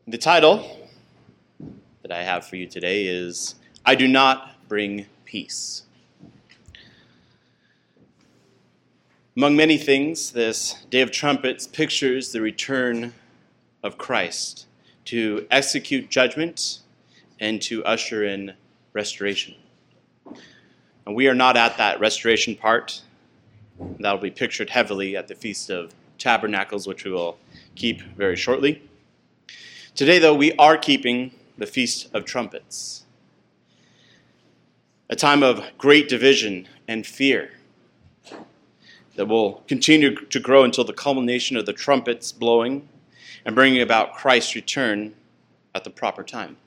The title that I have for you today is I Do Not Bring Peace. Among many things, this Day of Trumpets pictures the return of Christ to execute judgment and to usher in restoration. And we are not at that restoration part. That will be pictured heavily at the Feast of Tabernacles, which we will keep very shortly. Today, though, we are keeping the Feast of Trumpets, a time of great division and fear that will continue to grow until the culmination of the trumpets blowing and bringing about Christ's return at the proper time.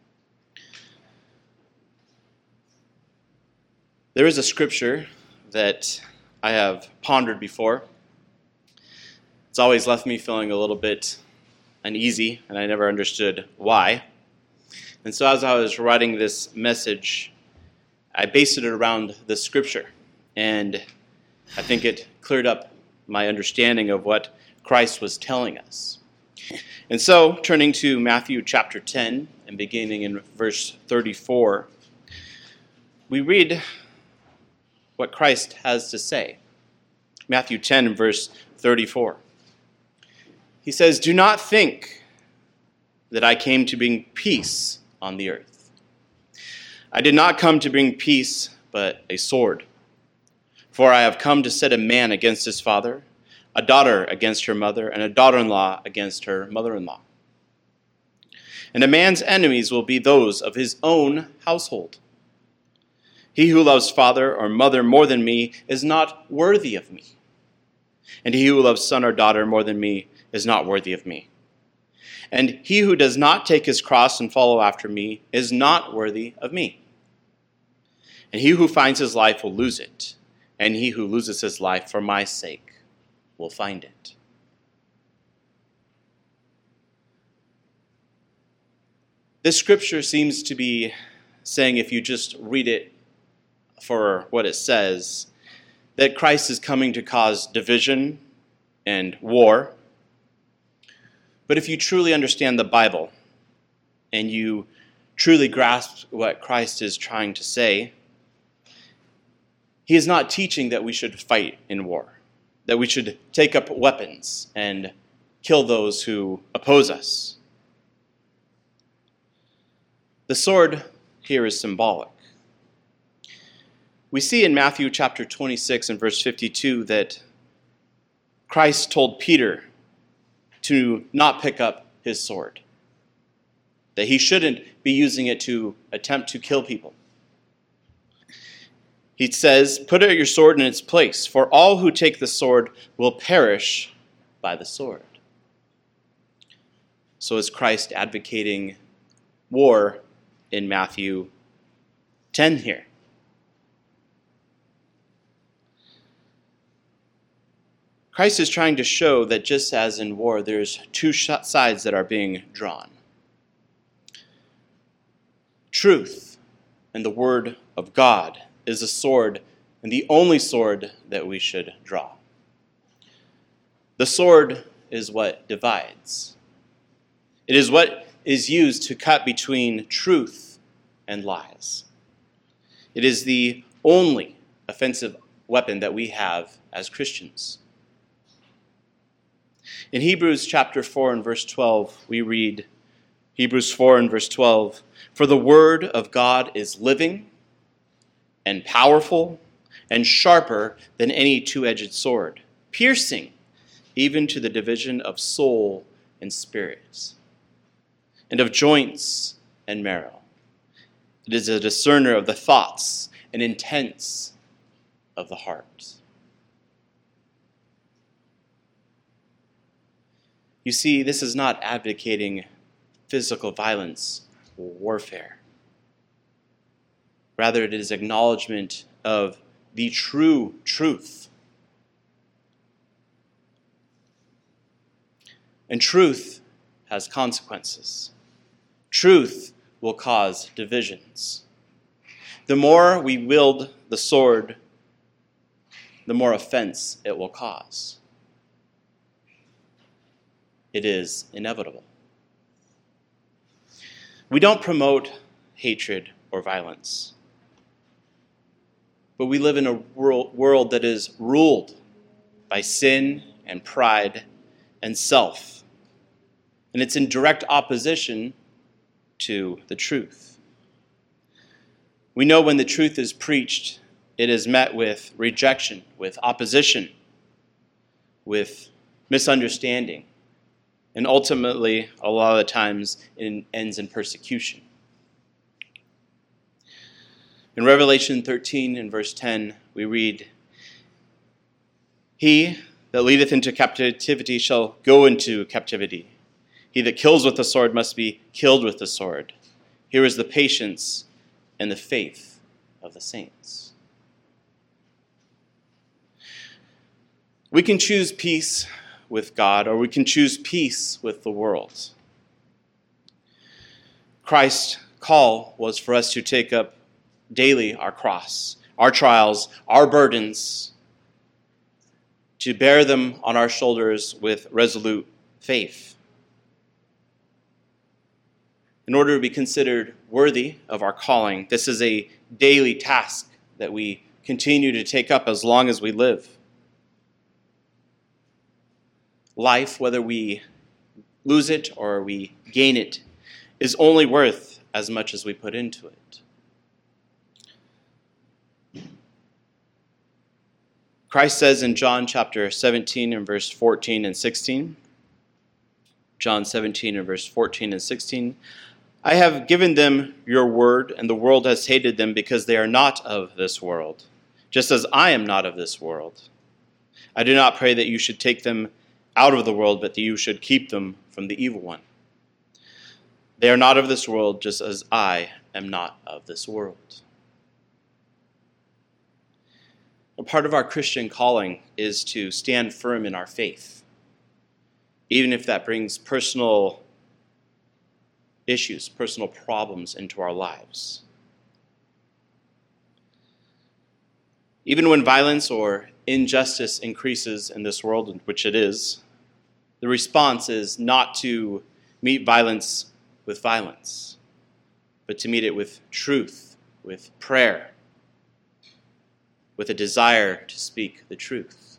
There is a scripture that I have pondered before. It's always left me feeling a little bit uneasy, and I never understood why. And so as I was writing this message, I based it around the scripture, and I think it cleared up my understanding of what Christ was telling us. And so, turning to Matthew chapter 10 and beginning in verse 34, we read what Christ has to say. Matthew 10 and verse 34. He says, "Do not think that I came to bring peace on the earth. I did not come to bring peace, but a sword. For I have come to set a man against his father, a daughter against her mother, and a daughter-in-law against her mother-in-law. And a man's enemies will be those of his own household. He who loves father or mother more than me is not worthy of me. And he who loves son or daughter more than me is not worthy of me. And he who does not take his cross and follow after me is not worthy of me. And he who finds his life will lose it, and he who loses his life for my sake will find it." This scripture seems to be saying, if you just read it for what it says, that Christ is coming to cause division and war. But if you truly understand the Bible and you truly grasp what Christ is trying to say, he is not teaching that we should fight in war, that we should take up weapons and kill those who oppose us. The sword here is symbolic. We see in Matthew chapter 26 and verse 52 that Christ told Peter to not pick up his sword, that he shouldn't be using it to attempt to kill people. He says, "Put your sword in its place, for all who take the sword will perish by the sword." So is Christ advocating war in Matthew 10 here? Christ is trying to show that just as in war, there's two sides that are being drawn. Truth and the word of God is a sword, and the only sword that we should draw. The sword is what divides. It is what is used to cut between truth and lies. It is the only offensive weapon that we have as Christians. In Hebrews chapter 4 and verse 12, we read, Hebrews 4 and verse 12, "For the word of God is living and powerful and sharper than any two-edged sword, piercing even to the division of soul and spirits, and of joints and marrow. It is a discerner of the thoughts and intents of the heart." You see, this is not advocating physical violence or warfare. Rather, it is acknowledgement of the true truth. And truth has consequences. Truth will cause divisions. The more we wield the sword, the more offense it will cause. It is inevitable. We don't promote hatred or violence, but we live in a world that is ruled by sin and pride and self, and it's in direct opposition to the truth. We know when the truth is preached, it is met with rejection, with opposition, with misunderstanding, and ultimately, a lot of the times, it ends in persecution. In Revelation 13 and verse 10, we read, "He that leadeth into captivity shall go into captivity. He that kills with the sword must be killed with the sword. Here is the patience and the faith of the saints." We can choose peace with God, or we can choose peace with the world. Christ's call was for us to take up daily our cross, our trials, our burdens, to bear them on our shoulders with resolute faith. In order to be considered worthy of our calling, this is a daily task that we continue to take up as long as we live. Life, whether we lose it or we gain it, is only worth as much as we put into it. Christ says in John chapter 17 and verse 14 and 16, John 17 and verse 14 and 16, "I have given them your word, and the world has hated them because they are not of this world, just as I am not of this world. I do not pray that you should take them out of the world, but that you should keep them from the evil one. They are not of this world, just as I am not of this world." A part of our Christian calling is to stand firm in our faith, even if that brings personal issues, personal problems into our lives. Even when violence or injustice increases in this world, which it is, the response is not to meet violence with violence, but to meet it with truth, with prayer, with a desire to speak the truth.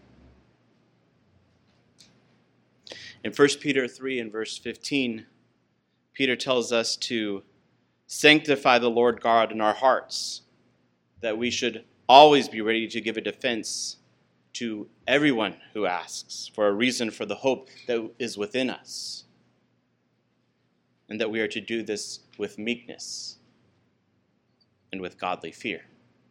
In 1 Peter 3 and verse 15, Peter tells us to sanctify the Lord God in our hearts, that we should always be ready to give a defense to everyone who asks for a reason for the hope that is within us, and that we are to do this with meekness and with godly fear.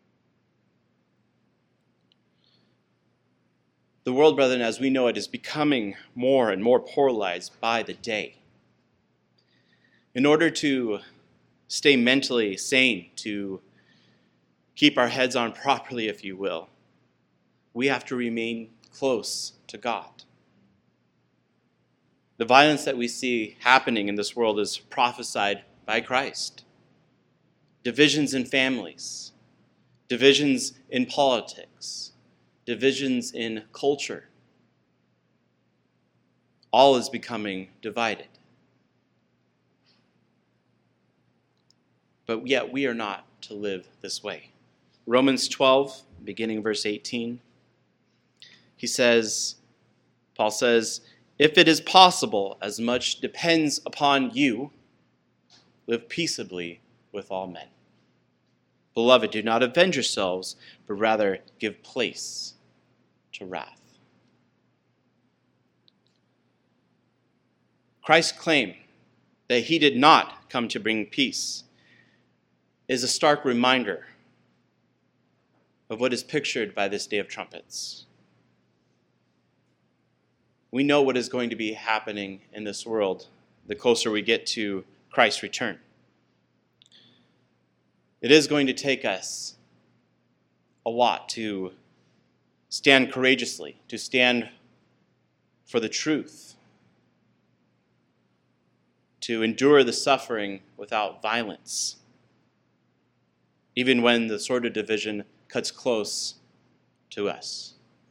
The world, brethren, as we know it, is becoming more and more polarized by the day. In order to stay mentally sane, to keep our heads on properly, if you will, we have to remain close to God. The violence that we see happening in this world is prophesied by Christ. Divisions in families, divisions in politics, divisions in culture. All is becoming divided. But yet we are not to live this way. Romans 12, beginning verse 18, Paul says, "If it is possible, as much depends upon you, live peaceably with all men. Beloved, do not avenge yourselves, but rather give place to wrath." Christ's claim that he did not come to bring peace is a stark reminder of what is pictured by this Day of Trumpets. We know what is going to be happening in this world the closer we get to Christ's return. It is going to take us a lot to stand courageously, to stand for the truth, to endure the suffering without violence, even when the sword of division cuts close to us.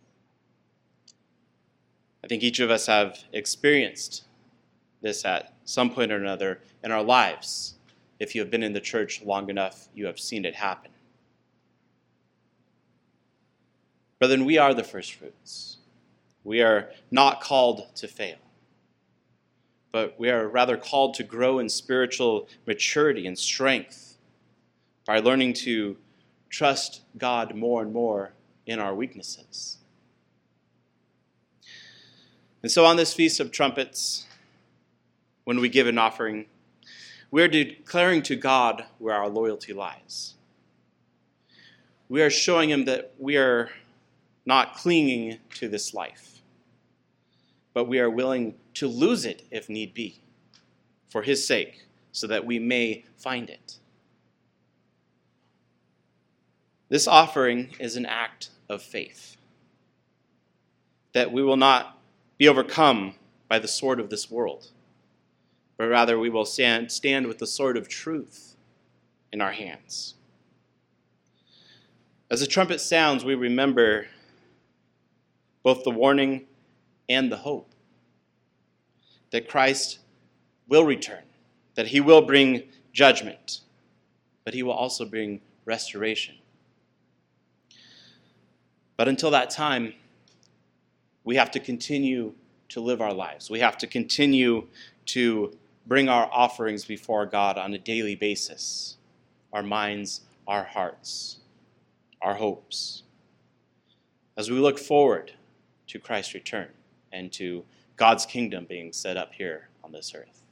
I think each of us have experienced this at some point or another in our lives, if you have been in the church long enough, you have seen it happen. Brethren, we are the first fruits. We are not called to fail, but we are rather called to grow in spiritual maturity and strength by learning to trust God more and more in our weaknesses. And so on this Feast of Trumpets, when we give an offering, we are declaring to God where our loyalty lies. We are showing him that we are not clinging to this life, but we are willing to lose it if need be, for his sake, so that we may find it. This offering is an act of faith, that we will not be overcome by the sword of this world, but rather we will stand with the sword of truth in our hands. As the trumpet sounds, we remember both the warning and the hope that Christ will return, that he will bring judgment, but he will also bring restoration. But until that time, we have to continue to live our lives. We have to continue to bring our offerings before God on a daily basis, our minds, our hearts, our hopes, as we look forward to Christ's return and to God's kingdom being set up here on this earth.